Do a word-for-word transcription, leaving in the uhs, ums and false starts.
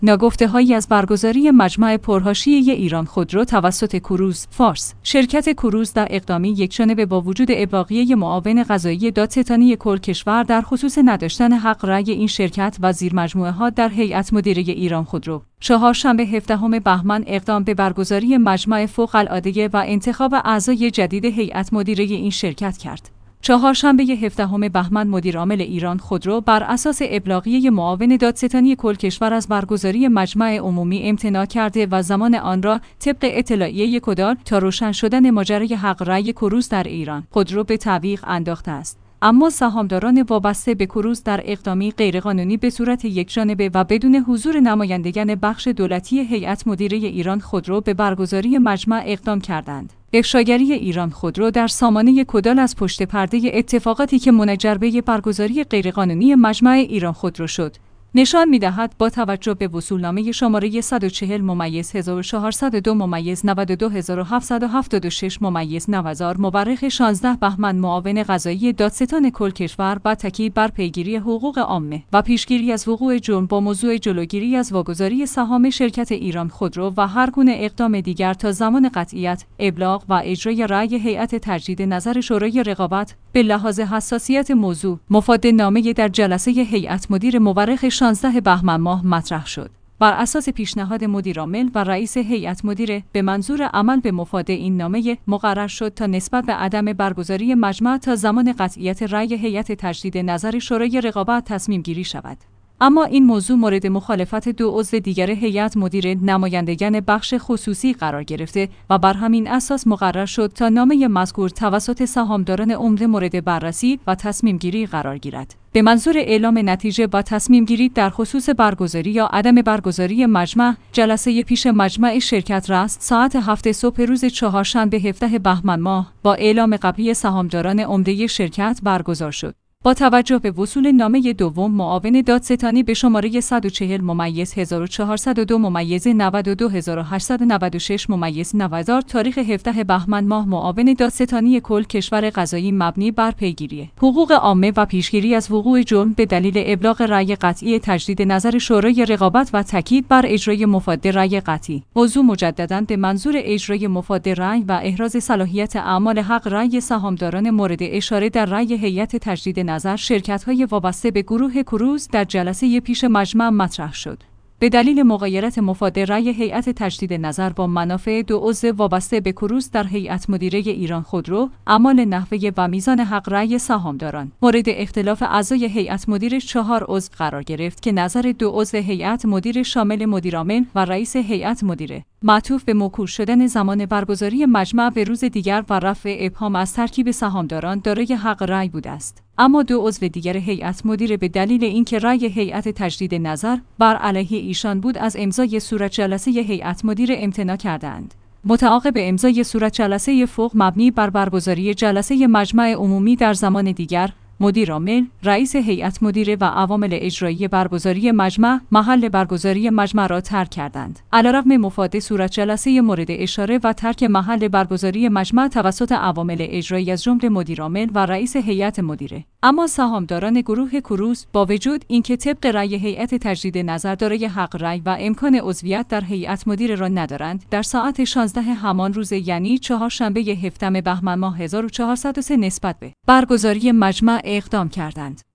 ناگفته‌هایی از برگزاری مجمع پرحاشیه ایران خودرو توسط کروز فارس. شرکت کروز در اقدامی یکجانبه با وجود ابلاغیه معاون قضایی دادستانی کل کشور در خصوص نداشتن حق رأی این شرکت و زیرمجموعه‌ها در هیئت مدیره ایران خودرو، چهارشنبه هفدهم بهمن اقدام به برگزاری مجمع فوق‌العاده و انتخاب اعضای جدید هیئت مدیره این شرکت کرد. چهارشنبه هفدهم بهمن مدیرعامل ایران خودرو بر اساس ابلاغیه معاون دادستانی کل کشور از برگزاری مجمع عمومی امتناع کرده و زمان آن را طبق اطلاعیه کدار تا روشن شدن ماجرای حق رأی کروز در ایران خودرو به تعویق انداخته است. اما سهامداران وابسته به کروز در اقدامی غیرقانونی به صورت یکجانبه و بدون حضور نمایندگان بخش دولتی هیئت مدیره ایران خودرو به برگزاری مجمع اقدام کردند. افشاگری ایران خودرو در سامانه کدال از پشت پرده اتفاقاتی که منجر به برگزاری غیرقانونی مجمع ایران خودرو شد، نشان می‌دهد با توجه به وصولنامه شماره صد و چهل ممیز هزار و چهارصد و دو ممیز نود و دو هزار و هفتصد و هفتاد و شش ممیز نوزار مورخ شانزده بهمن معاون قضایی دادستان کل کشور با تاکید بر پیگیری حقوق عامه و پیشگیری از وقوع جرم با موضوع جلوگیری از واگذاری سهام شرکت ایران خودرو و هر گونه اقدام دیگر تا زمان قطعیت، ابلاغ و اجرای رأی هیئت تجدید نظر شورای رقابت به لحاظ حساسیت موضوع مفاد نامه در جلسه هیئت مدیر مورخ شانزده بهمن ماه مطرح شد. بر اساس پیشنهاد مدیرعامل و رئیس هیئت مدیره به منظور عمل به مفاد این نامه مقرر شد تا نسبت به عدم برگزاری مجمع تا زمان قطعیت رأی هیئت تجدید نظر شورای رقابت تصمیم گیری شود. اما این موضوع مورد مخالفت دو عضو دیگر هیئت مدیره نمایندگان بخش خصوصی قرار گرفته و بر همین اساس مقرر شد تا نامه مذکور توسط سهامداران عمده مورد بررسی و تصمیم گیری قرار گیرد. به منظور اعلام نتیجه و تصمیم گیری در خصوص برگزاری یا عدم برگزاری مجمع، جلسه پیش مجمع شرکت رست ساعت هفت صبح روز چهارشنبه هفدهم بهمن ماه با اعلام قبلی سهامداران عمده شرکت برگزار شد. با توجه به وصول نامه دوم معاون دادستانی به شماره صد و چهل ممیز هزار و چهارصد و دو ممیز نود و دو هزار و هشتصد و نود و شش ممیز نوزار تاریخ هفدهم بهمن ماه معاون دادستانی کل کشور قضایی مبنی بر پیگیری حقوق عامه و پیشگیری از وقوع جرم به دلیل ابلاغ رأی قطعی تجدید نظر شورای رقابت و تاکید بر اجرای مفاد رأی قطعی موضوع مجدداً به منظور اجرای مفاد رأی و احراز صلاحیت اعمال حق رأی سهامداران مورد اشاره در رأی هیئت تجدید نظر شرکت‌های وابسته به گروه کروز در جلسه پیش مجمع مطرح شد. به دلیل مغایرت مفاد رأی هیئت تجدید نظر با منافع دو عضو وابسته به کروز در هیئت مدیره ایران خودرو، اعمال نحوه و میزان حق رأی سهامداران مورد اختلاف اعضای هیئت مدیره چهار عضو قرار گرفت که نظر دو عضو هیئت مدیره شامل مدیرعامل و رئیس هیئت مدیره معطوف به موکول شدن زمان برگزاری مجمع به روز دیگر و رفع ابهام از ترکیب سهامداران دارای حق رأی بوده است. اما دو عضو دیگر هیئت مدیره به دلیل اینکه رأی هیئت تجدید نظر بر علیه ایشان بود از امضای صورت جلسه هیئت مدیره امتناع کردند. متعاقب امضای صورت جلسه فوق مبنی بر برگزاری جلسه مجمع عمومی در زمان دیگر، مدیرعامل، رئیس هیئت مدیره و عوامل اجرایی برگزاری مجمع محل برگزاری مجمع را ترک کردند. علیرغم مفاد صورت جلسه مورد اشاره و ترک محل برگزاری مجمع توسط عوامل اجرایی از جمله مدیرعامل و رئیس هیئت مدیره، اما سهامداران گروه کروز با وجود اینکه طبق رأی هیئت تجدید نظر دارای حق رأی و امکان عضویت در هیئت مدیره را ندارند، در ساعت شانزده همان روز یعنی چهارشنبه هفدهم بهمن ماه هزار و چهارصد و سه نسبت به برگزاری مجمع اقدام کردند.